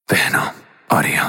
بهنام آریان.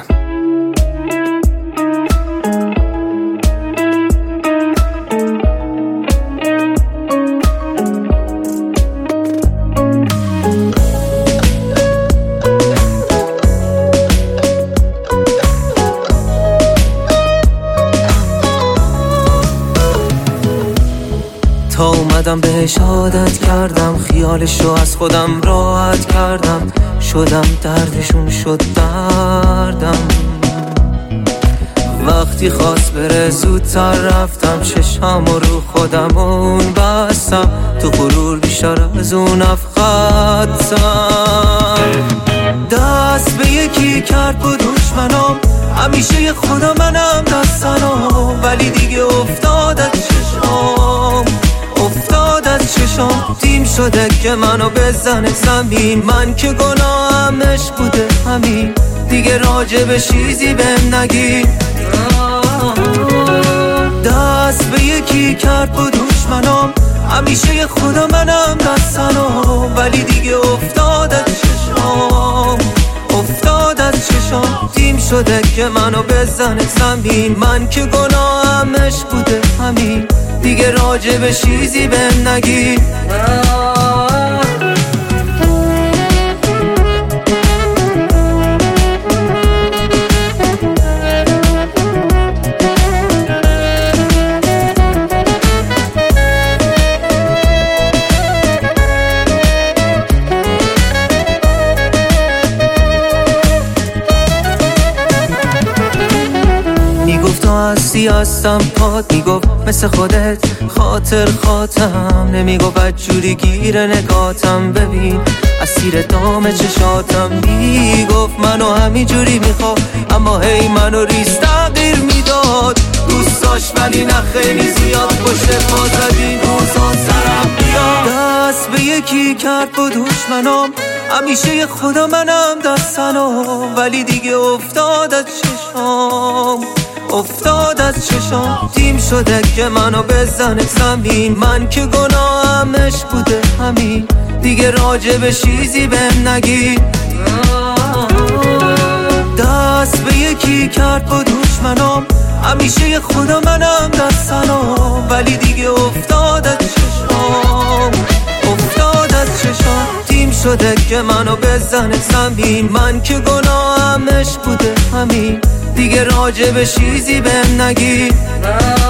تا اومدم بهش عادت کردم، خیالشو از خودم راحت کردم، شدم دردشون شد دردم. وقتی خواست بره زودتر رفتم، چشامو رو خودم اون بستم، تو غرور بیشتر از اون افخدتم. دست به یکی کرد با دشمنام، همیشه خدا منم دستنام، ولی دیگه افتاد از چشام، افتاد از چشام. تیم شده که منو بزنه زمین، من که گناهمش بوده همین، دیگه راجب چیزی بهم نگی. دست به یکی کرد با دشمنام، همیشه خدا منم دستنام، ولی دیگه افتاد از چشام، افتاد از چشام. تیم شده که منو بزنه زمین، من که گناهمش بوده همین، دیگه راجب چیزی بهم نگی. میگفت تو هستی هستم پات، میگفت مثل خودت خاطر خاطم، نمیگفت بدجوری گیر نگاتم، ببین اسیر دام چشاتم. میگفت منو همینجوری میخواد، اما هی منو ریز تغییر میداد، دوست داشت ولی نه خیلی زیاد، پشت پا زدین روزا سرم بیاد. دست به یکی کرد با دشمنام، همیشه خدا منم دستنام، ولی دیگه افتاد از چشام، افتاد از چشام. تیم شده که منو بزنه زمین، من که گناهمش بوده همین، دیگه راجب چیزی بهم نگی. دست به یکی کرد با دشمنام، همیشه خدا منم دستنام، ولی دیگه افتاد از چشام، افتاد از چشام. تیم شده که منو بزنه زمین، من که گناهمش بوده همین، دیگه راجب چیزی بهم نگی.